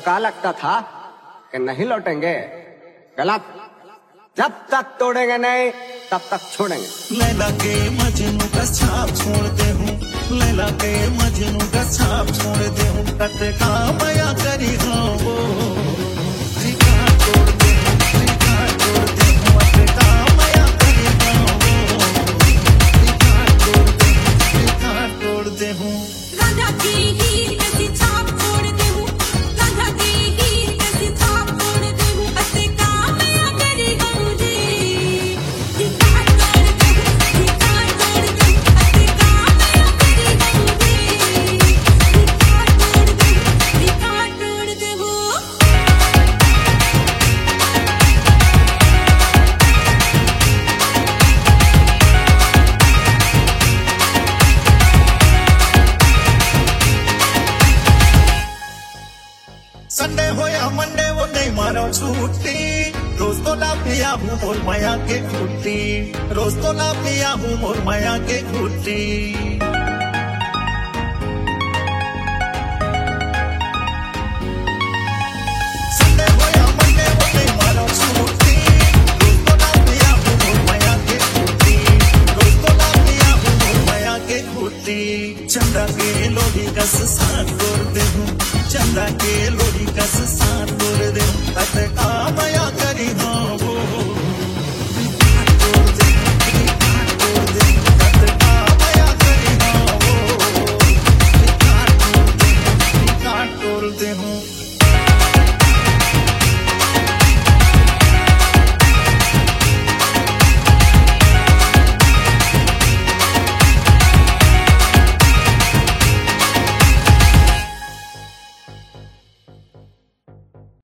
का लगता था कि नहीं लौटेंगे? गलत। जब तक तोड़ेंगे नहीं तब तक छोड़ेंगे। लैला के मजनू का छाप छोड़ते हूँ, लैला के मजनू का छाप छोड़ते हूँ, कटे का बया करी हाँ वो रिकार तोड़ते हूँ, रिकार तोड़ते हूँ, कटे का बया करी हाँ वो रिकार तोड़ते हूँ, रिकार तोड़ते हूँ। राजा की हीर कैसी छाप छोड़ते हूँ, राजा की हीर कैसी छाप छोड़ते हूँ, कटे का बया करी हाँ जी रिकार तोड़ते हूँ, रिकार तोड़ते हूँ, कटे का बया करी हाँ जी रिकार तोड़ते हूँ, रिकार तोड़ते हूँ। संडे हो या मंडे वो नहीं मारो छुट्टी, रोज तो ना पिया हूँ मोर माया के घुट्टी, रोज तो ना पिया हूँ मोर माया के घुट्टी।